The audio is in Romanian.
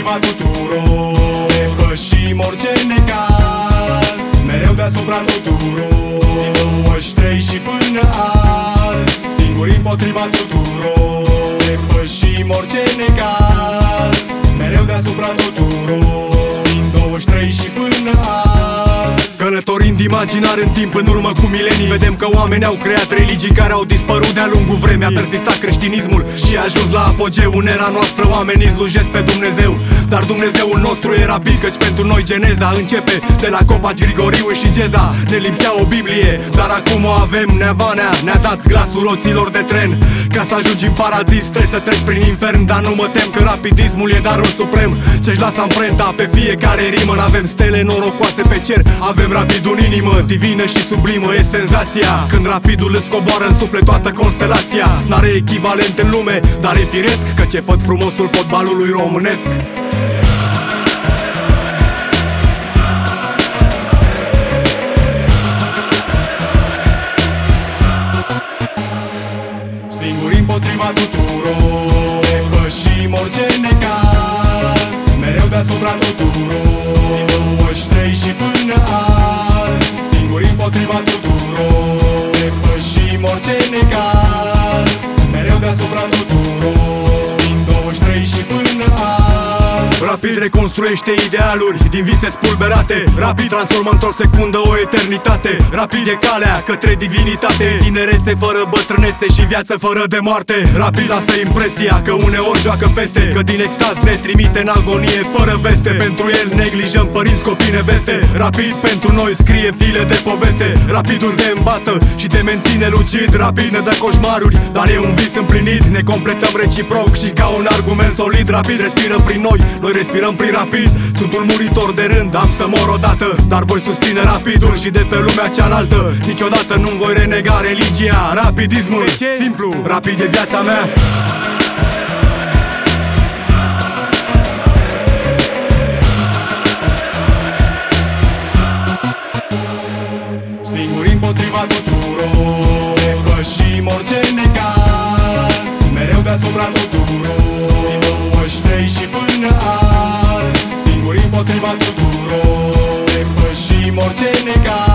împotriva tuturor, depășim orice necaz, mereu deasupra tuturor, din 23 și până azi. Singuri împotriva tuturor, depășim orice necaz, mereu deasupra tuturor, din 23 și până azi. Călătorind imaginar în timp în urmă cu milenii, vedem că oamenii au creat religii care au dispărut de-a lungul vremii. A persistat creștinismul și a ajuns la apogeu. În era noastră oamenii slujesc pe Dumnezeu, dar Dumnezeul nostru e rapid, căci pentru noi geneza începe de la Copaci, Grigoriu și Geza. Ne lipsea o Biblie, dar acum o avem. Neavanea ne-a dat glasul roților de tren. Ca să ajungi în paradis trebuie să treci prin infern, dar nu mă tem că rapidismul e darul suprem ce-și lasă amprenta pe fiecare rimă. N-avem stele norocoase pe cer, avem rapidul în inimă, divină și sublimă e senzația. Când rapidul îți coboară în suflet toată constelația. N-are echivalent în lume, dar e firesc, că ce făt frumosul fotbalului românesc. Singuri împotriva tuturor, depășim orice necaz, mereu deasupra tuturor, din 23 și până azi. Singuri împotriva tuturor, depășim orice necaz, mereu deasupra tuturor, din 23 și până azi. Rapid reconstruiește idealuri din vise spulberate, rapid transformă într-o secundă o eternitate. Rapid e calea către divinitate, tinerețe fără bătrânețe și viață fără de moarte. Rapid lasă impresia că uneori joacă feste, că din extaz ne trimite în agonie fără veste. Pentru el neglijăm părinți, copii, neveste. Rapid pentru noi scrie file de poveste. Rapidul te îmbată și te menține lucid, rapid ne dă coșmaruri, dar e un vis împlinit. Ne completăm reciproc și ca un argument solid. Rapid respiră prin noi, noi respirăm prin rapid. Sunt un muritor de rând, am să mor odată, dar voi susține rapidul și de pe lumea cealaltă. Niciodată nu-mi voi renega religia. Rapidismul, simplu, rapid e viața mea. Singuri împotriva tuturor, depășim orice necaz, mereu deasupra tuturor, din 23 și până azi. Singuri împotriva tuturor, depășim orice necaz.